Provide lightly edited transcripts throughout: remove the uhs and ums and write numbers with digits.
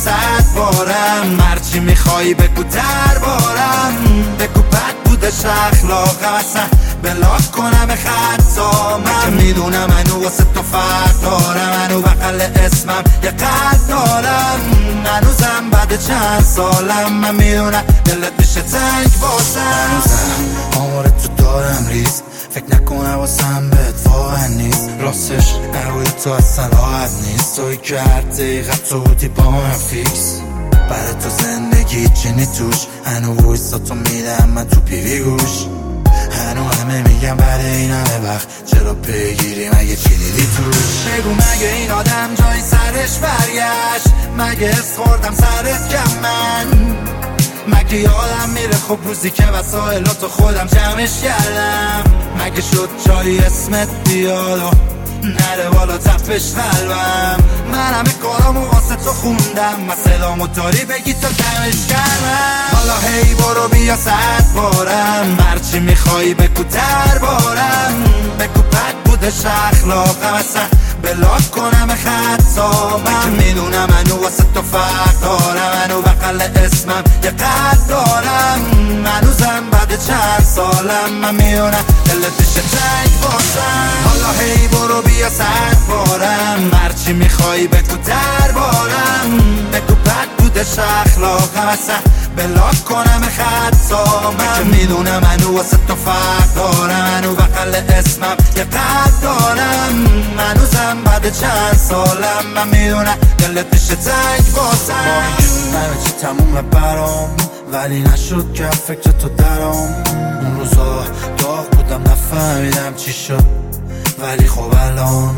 صد بارم، هرچی میخوای بگو دربارم. بگو بد بودش اخلاقم، اصلا بلاک کنم خطا. من میدونم منو واسه تو فرق دارم، منو بغل اسمم یه قلب دارم. هنوزم بعد چند سالم من میدونم دلت میشه تنگ واسم. هنوزم آمار تو دارم ریز، فکر نکنم واسم بهت واقع نیست. راستش نروی تو اصلا راحت نیست، توی که هر دقیقه تو بودی با من فیکس. برای تو زندگی چینی توش، هنو ویستا تو میدم من تو پیوی گوش. هنو همه میگم بعد این همه وقت چرا پیگیری، مگه چی دیدی توش؟ بگو مگه این آدم جای سرش برگشت؟ مگه اس خوردم سرت کم من؟ مگه یادم میره خب روزی که وسایلاتو خودم جمعش کردم؟ مگه شد جایی اسمت بیاد و نره بالا تپش قلبم؟ من همه کارامو واسه تو خوندم، مسئلامو داری بگی تا کمش کردم. حالا هی برو بیا صد بارم، هرچی میخوای بگو دربارم. بگو بد بودش اخلاقم، اصلا بلاک کنم خطا. من میدونم منو واسه تو فرق دارم، منو بغل اسمم یه قلب دارم. هنوزم بعد چند سالم من میدونم دلت میشه تنگ واسم. حالا هی برو بیا صد بارم، هرچی میخوای بگو دربارم. بگو بد بودش اخلاقم، اصلا بلاک کنم خطا. من میدونم منو واسه تو فرق دارم، منو بغل اسمم یه قلب دارم. هنوزم بعد چند سالم من میدونم دلت میشه تنگ واسم. همه چی تمومه برام، ولی نشد که فکر تو درام. اون روزا داغ بودم نفهمیدم چی شد، ولی خب الان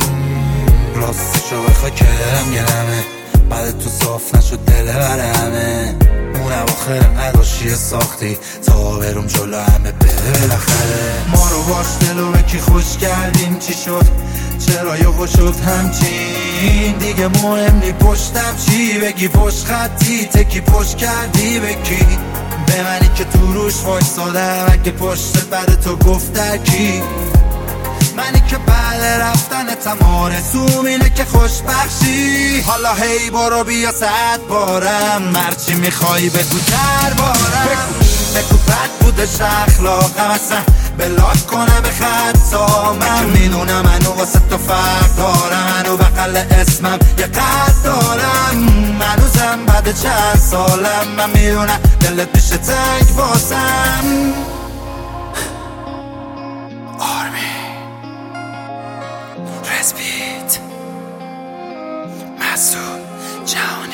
راستشو بخوای که دلم گرمه. بعد تو صاف نشد دل برمه، اون اواخر نداشتی ساختی تا برم جلو همه بره بالاخره. ما رو باش دلو به کی خوش کردیم، چی شد چرا یهو شد همچین؟ دیگه مهم نی پشتم چی بگی، پشت خطی تکی پشت کردی به کی؟ به منی که تو روش وایسادم، اگه پشت بعد تو گفت کی؟ منی که بعد رفتن تمام رسوم اینه که خوش بخشی. حالا هی برو بیا صد بارم، هرچی میخوای بگو دربارم. بگو بد بودش اخلاقم، اصلا بلاک کنم خطا. من میدونم منو واسه تو فرق دارم، منو بغل اسمم یه قلب دارم. هنوزم بعد چند سالم من میدونم دلت میشه تنگ واسم. رزبیت مسعود جهانی.